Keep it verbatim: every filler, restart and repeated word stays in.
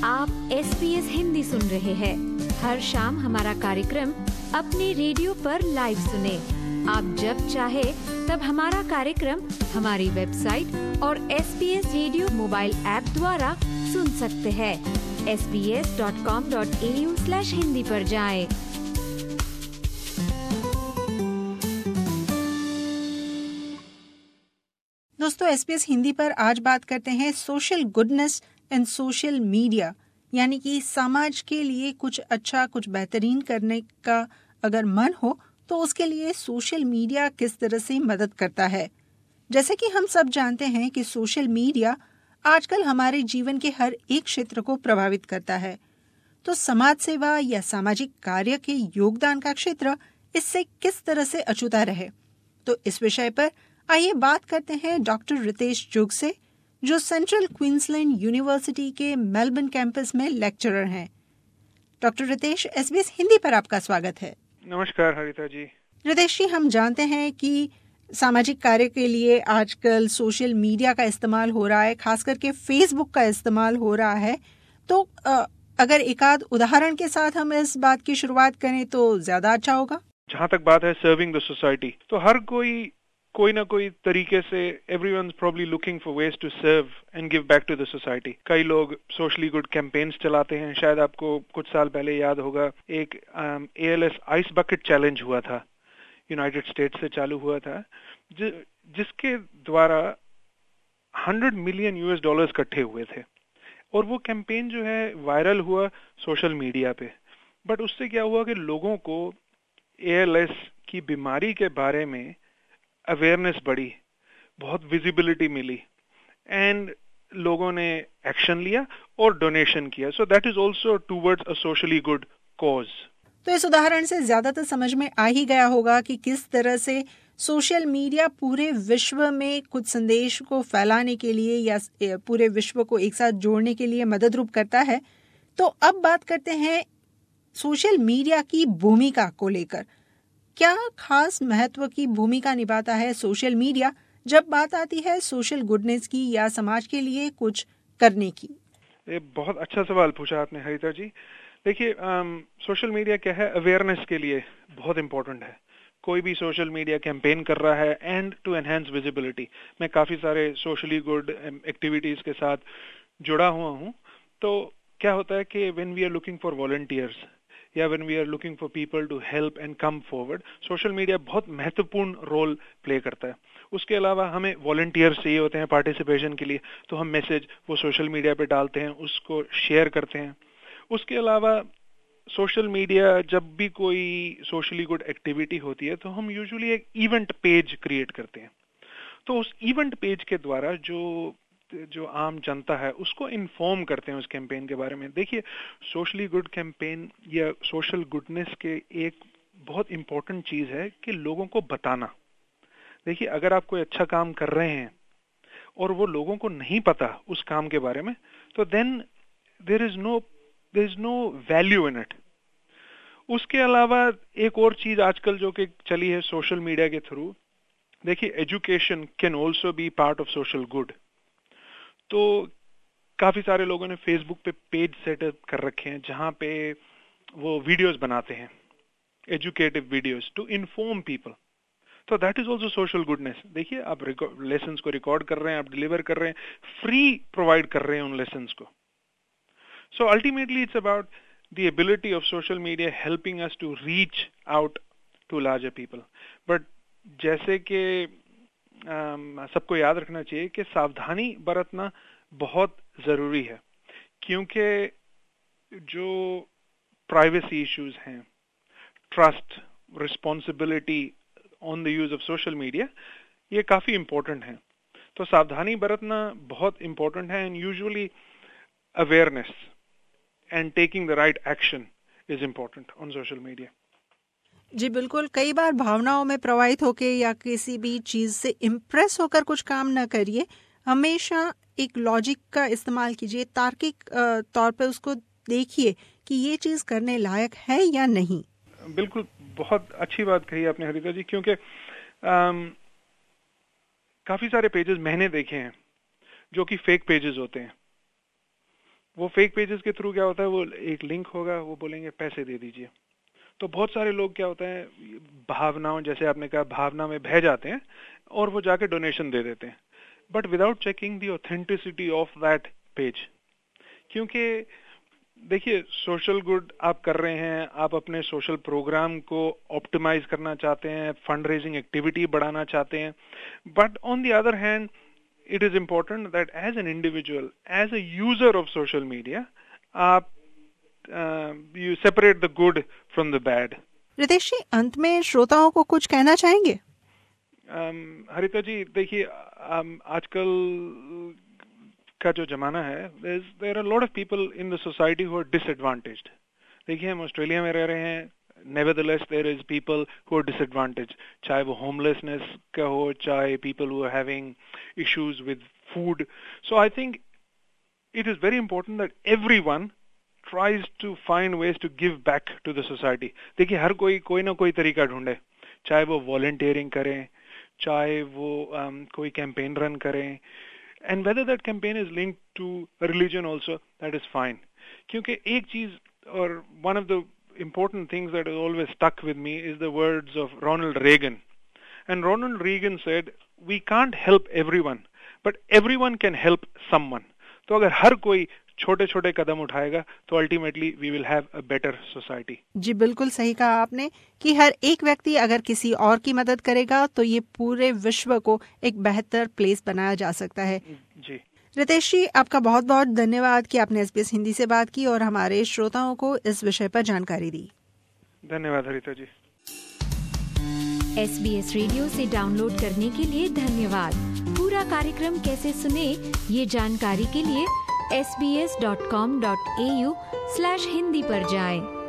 आप S B S Hindi सुन रहे हैं। हर शाम हमारा कार्यक्रम अपने रेडियो पर लाइव सुने। आप जब चाहे तब हमारा कार्यक्रम हमारी वेबसाइट और S B S radio mobile app द्वारा सुन सकते हैं। S B S dot com dot A U slash Hindi पर जाएं। दोस्तों, एस बी एस हिंदी पर आज बात करते हैं social goodness and social media, यानी कि समाज के लिए कुछ अच्छा, कुछ बेहतरीन करने का अगर मन हो तो उसके लिए सोशल मीडिया किस तरह से मदद करता है। जैसे कि हम सब जानते हैं कि सोशल मीडिया आजकल हमारे जीवन के हर एक क्षेत्र को प्रभावित करता है। तो समाज सेवा या सामाजिक कार्य के योगदान का क्षेत्र इससे किस तरह से अछूता रहे, तो इस विषय पर आइए बात करते हैं डॉक्टर रितेश जुग से, जो सेंट्रल क्वींसलैंड यूनिवर्सिटी के मेलबर्न कैंपस में लेक्चरर हैं। Doctor Ritesh, S B S Hindi पर आपका स्वागत है। नमस्कार हरिता जी। रितेश जी, हम जानते हैं कि सामाजिक कार्य के लिए आजकल सोशल मीडिया का इस्तेमाल हो रहा है, खास करके फेसबुक का इस्तेमाल हो रहा है। तो अगर एक आध उदाहरण के साथ हम इस बात की शुरुआत करें तो ज्यादा अच्छा होगा। जहाँ तक बात है सर्विंग द सोसाइटी, तो हर कोई कोई ना कोई तरीके से everyone's probably looking for ways to serve and give back to the society। कई लोग सोशली गुड कैंपेन्स चलाते हैं। शायद आपको कुछ साल पहले याद होगा एक A L S ice bucket challenge हुआ था, यूनाइटेड स्टेट्स से चालू हुआ था, जि, जिसके द्वारा हंड्रेड मिलियन यूएस डॉलर्स इकट्ठे हुए थे। और वो कैंपेन जो है वायरल हुआ सोशल मीडिया पे। बट उससे क्या हुआ कि लोगों को ए एल एस की बीमारी के बारे में अवेयरनेस बढ़ी, बहुत विजिबिलिटी मिली एंड लोगों ने एक्शन लिया और डोनेशन किया। So that is also towards a socially good cause. तो इस उदाहरण से ज्यादातर समझ में आ ही गया होगा कि किस तरह से सोशल मीडिया पूरे विश्व में कुछ संदेश को फैलाने के लिए या पूरे विश्व को एक साथ जोड़ने के लिए मदद रूप करता है। तो अब बात करते हैं सोशल मीडिया की भूमिका को लेकर। क्या खास महत्व की भूमिका निभाता है सोशल मीडिया जब बात आती है सोशल गुडनेस की या समाज के लिए कुछ करने की? ये बहुत अच्छा सवाल पूछा आपने हरिता जी। देखिए, सोशल मीडिया क्या है, अवेयरनेस के लिए बहुत इंपॉर्टेंट है। कोई भी सोशल मीडिया कैंपेन कर रहा है एंड टू एनहांस विजिबिलिटी। मैं काफी सारे सोशली गुड एक्टिविटीज के साथ जुड़ा हुआ हूँ। तो क्या होता है कि when we are looking for volunteers या when we are looking for people to help and come forward, social media बहुत महत्वपूर्ण रोल प्ले करता है। उसके अलावा हमें वॉलंटियर्स चाहिए होते हैं पार्टिसिपेशन के लिए, तो हम मैसेज वो सोशल मीडिया पे डालते हैं, उसको शेयर करते हैं। उसके अलावा सोशल मीडिया जब भी कोई सोशली गुड एक्टिविटी होती है तो हम यूजुअली एक इवेंट पेज क्रिएट करते हैं। तो उस इवेंट पेज के द्वारा जो जो आम जनता है उसको इन्फॉर्म करते हैं उस कैंपेन के बारे में। देखिए, सोशली गुड कैंपेन या सोशल गुडनेस के एक बहुत इंपॉर्टेंट चीज है कि लोगों को बताना। देखिए, अगर आप कोई अच्छा काम कर रहे हैं और वो लोगों को नहीं पता उस काम के बारे में, तो then there is no there is no value in it. उसके अलावा एक और चीज आजकल जो कि चली है सोशल मीडिया के थ्रू, देखिए, education can also be part of social good. तो काफी सारे लोगों ने फेसबुक पे पेज सेटअप कर रखे हैं जहां पे वो वीडियोस बनाते हैं, educative videos to inform people. तो that is also social goodness. देखिए, आप लेसन्स को रिकॉर्ड कर रहे हैं, आप डिलीवर कर रहे हैं, फ्री प्रोवाइड कर रहे हैं उन लेसन्स को। So ultimately it's about the ability of social media helping us to reach out to larger people. But जैसे कि Um, सबको याद रखना चाहिए कि सावधानी बरतना बहुत जरूरी है, क्योंकि जो प्राइवेसी इश्यूज हैं, trust, responsibility on the use of social media, ये काफी इंपॉर्टेंट है। तो सावधानी बरतना बहुत इंपॉर्टेंट है and usually awareness and taking the right action is important on social media. जी बिल्कुल, कई बार भावनाओं में प्रभावित होकर या किसी भी चीज से इम्प्रेस होकर कुछ काम न करिए। हमेशा एक लॉजिक का इस्तेमाल कीजिए, तार्किक तौर पे उसको देखिए कि ये चीज करने लायक है या नहीं। बिल्कुल, बहुत अच्छी बात कही आपने हरिता जी, क्योंकि काफी सारे पेजेस मैंने देखे हैं जो कि फेक पेजेस होते हैं। वो फेक पेजेस के थ्रू क्या होता है, वो एक लिंक होगा, वो बोलेंगे पैसे दे दीजिए। तो बहुत सारे लोग क्या होता है, भावनाओं, जैसे आपने कहा, भावना में बह जाते हैं और वो जाके डोनेशन दे देते हैं, but without checking the authenticity of that page. क्योंकि देखिए, सोशल गुड आप कर रहे हैं, आप अपने सोशल प्रोग्राम को ऑप्टिमाइज करना चाहते हैं, फंड रेजिंग एक्टिविटी बढ़ाना चाहते हैं, but on the other hand it is important that as an individual, as a user of social media, आप uh, you separate the good from the bad. Ritesh ji, अंत में श्रोताओं को कुछ कहना चाहेंगे? um, हरिता जी, देखिए, um, आजकल का जो जमाना है, there are a lot of people in the society who are disadvantaged. देखिए, हम ऑस्ट्रेलिया में रह रहे हैं, nevertheless there is people who are disadvantaged, चाहे वो homelessness का हो, चाहे people who are having issues with food. So I think it is very important that everyone tries to find ways to give back to the society. देखिए, हर कोई कोई ना कोई तरीका ढूंढे, चाहे वो volunteering करें, चाहे वो um, कोई campaign run करें, and whether that campaign is linked to a religion also, that is fine. क्योंकि एक चीज, और one of the important things that has always stuck with me is the words of Ronald Reagan. And Ronald Reagan said, we can't help everyone, but everyone can help someone. तो अगर हर कोई छोटे छोटे कदम उठाएगा तो ultimately we will have a better society. जी, बिल्कुल सही कहा आपने कि हर एक व्यक्ति अगर किसी और की मदद करेगा तो ये पूरे विश्व को एक बेहतर प्लेस बनाया जा सकता है। जी रितेश जी, आपका बहुत बहुत धन्यवाद कि आपने एसबीएस हिंदी से बात की और हमारे श्रोताओं को इस विषय पर जानकारी दी। धन्यवाद हरिता जी। एसबीएस रेडियो से डाउनलोड करने के लिए धन्यवाद। पूरा कार्यक्रम कैसे सुने, ये जानकारी के लिए S B S dot com dot A U slash Hindi पर जाएं।